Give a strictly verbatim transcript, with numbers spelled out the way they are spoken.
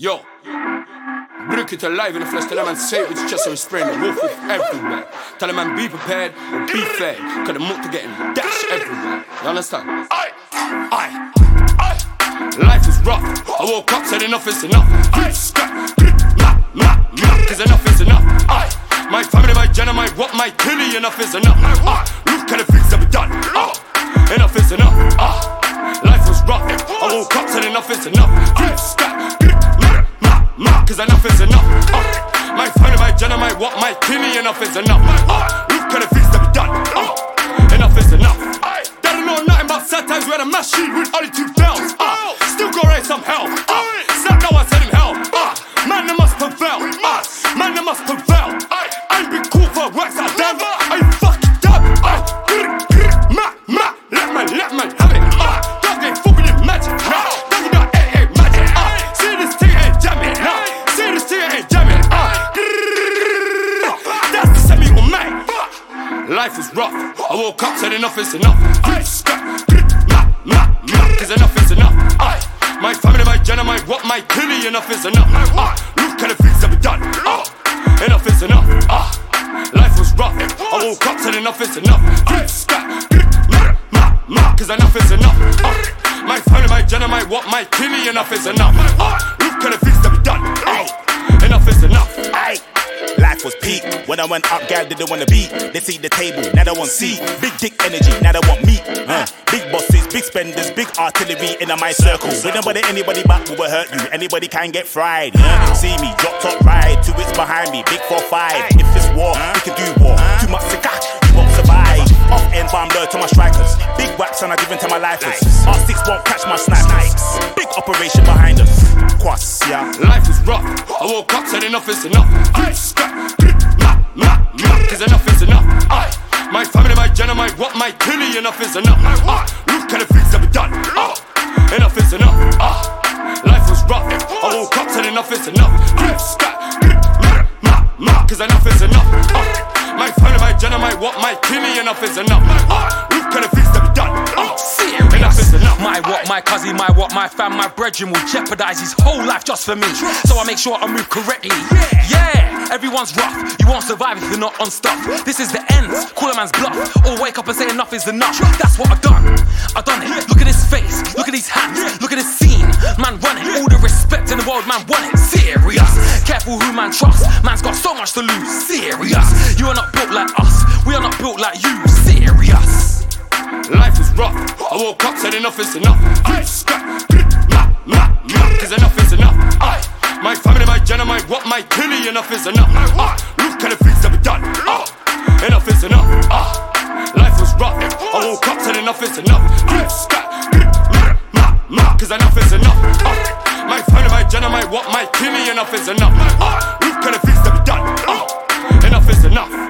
Yo, Brook it alive in the flesh, tell a man say it with his chest so he's spraying the wolf with everywhere. Tell a man be prepared or be fair, cause the muck to getting dash everywhere. You understand? Aye, aye, aye. Life is rough, I woke up, said enough is enough. Aye, scrap, ma, ma, ma, cause enough is enough. Aye, my family, my gender, my what, my killie, enough is enough. Ah, look at the things that we done. Ah, enough is enough. Ah, life was rough, I woke up, said enough is enough. Aye, scrap, Ma, cause enough is enough. Uh, my family, my gender, my what, my kidney, enough is enough. Uh, look at the things that we done. Uh, enough is enough. Uh, they don't know nothing about sad times where the machine with only two bells. Uh, still go raise some hell. Uh, slap no one said him hell. Uh, man, they must prevail. Uh, man, they must prevail. Uh, I ain't been cool for works out damn. I ain't fucking dumb. Uh, ma, ma, let man, let man have it. Uh, dog ain't fucking in magic. Nah, dog ain't not ain't magic. Uh, see this thing ain't jamming. Nah. Life is rough, I woke up, said enough is enough. Ma, ma, ma, cause enough is enough. Aye, my family, my gender, my what, my killie, enough is enough. Ah, look at the things that we done. Ah, enough is enough. Ah, life was rough, I woke up, said enough is enough. Ma, ma, ma, cause enough is enough. Ah, my family, my gender, my what, my killie, enough is enough. Ah, look at the things that we done. Ah, enough is enough. Aye. Life was peak. When I went up, gal didn't wanna beat. They see the table, now they want seat. Big dick energy, now they want meat. Uh, big bosses, big spenders, big artillery in my circle. With nobody, anybody back will hurt you. Anybody can get fried. Uh, see me, drop top ride. Two weeks behind me, big four five. If it's war, we can do war. Too much to catch, you won't survive. Off end bomb low to my strikers. Big whacks and I give them to my lifers. R six won't catch my snipers. Big operation behind us. Quas, yeah. Life is rough. I woke up, said enough is enough. Ma, ma, ma, cause enough is enough. Aye, my family, my gender, my what, my killie, enough is enough. Ah, look at the things that we done. Ah, enough is enough. Ah, life was rough. I woke up, said enough is enough. Ma, ma, ma, cause enough is enough. Ah, my family, my gender, my what, my killie, enough is enough. Ah, look at the things that we done. Ah, enough is enough. My what, my cousin, my what, my fam, my brethren will jeopardize his whole life just for me. So I make sure I move correctly. Yeah, everyone's rough. You won't survive if you're not on stuff. This is the end. Call a man's bluff. Or wake up and say enough is enough. That's what I've done. I've done it. Look at his face. Look at his hands. Look at his scene. Man run it. All the respect in the world, man want it. Serious. Careful who man trusts. Man's got so much to lose. Serious. You are not built like us. We are not built like you. Serious. Life is rough. I woke up, said enough is enough. Ma, ma, ma, cause enough is enough. Aye, my family, my gender, my what, my killie, enough is enough. Ah, look at the things that we done. Ah, enough is enough. Ah, life was rough. I woke up, said enough is enough. Ma, ma, cause enough is enough. Ah, my family, my gender, my what, my killie, enough is enough. Ah, look at the things that we done. Ah, enough is enough.